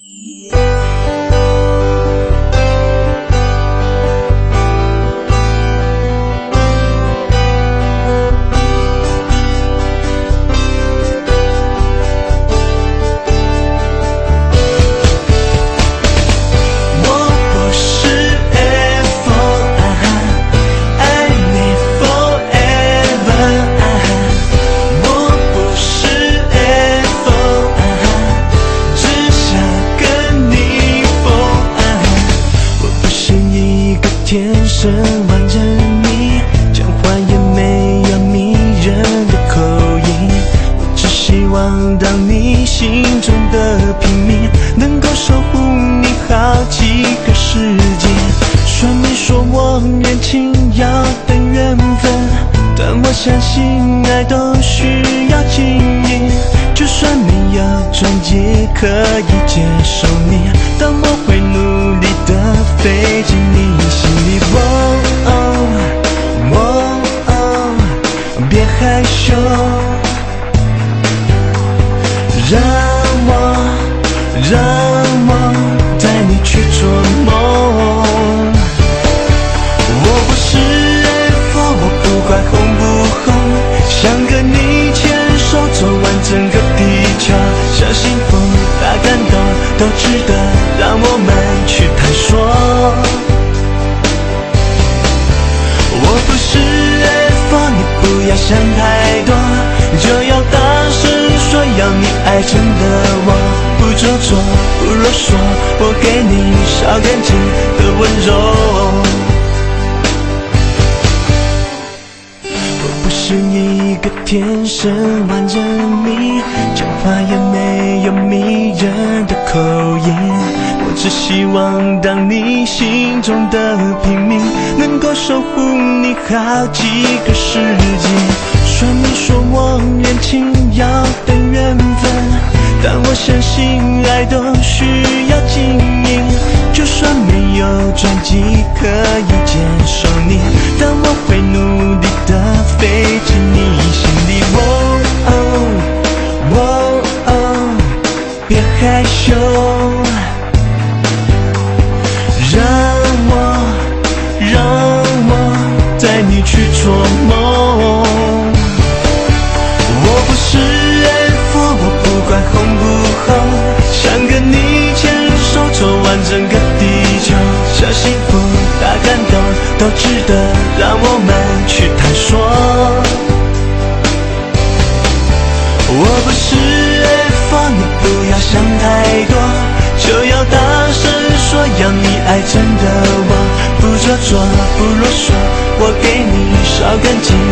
天生完整你，讲话也没有迷人的口音，我只希望当你心中的平民，能够守护你好几个世纪。说没说我愿情要等缘分，但我相信爱都需要经营，就算没有转机可以接受你，但我会努力的飞进你心里。别害羞，让我带你去做梦。我不是 F4， 我不管红不红，想跟你牵手走完整个地球，小幸福大感动都值得让我们去探索。我不是 F4， 你不要想太多，就要大声说要你爱真的我，不做作不啰嗦，我给你烧干净的温柔。我不是一个天生完整你，讲话也没有迷人的口音，我只希望当你心中的平民，能够守护你好几个世纪。说没说我愿情要等缘分，但我相信爱都需要经营，就算没有转机可以接受你，但我会努力的飞进你心里。别害羞，让我带你去做梦。我不是 F4， 我不管红不红，想跟你牵手走完整个地球，小幸福大感动都值得让我们去探索。我不是 F4， 你不要想太多，就要大声说要你爱真的我，不做作不啰嗦，我给你烧干净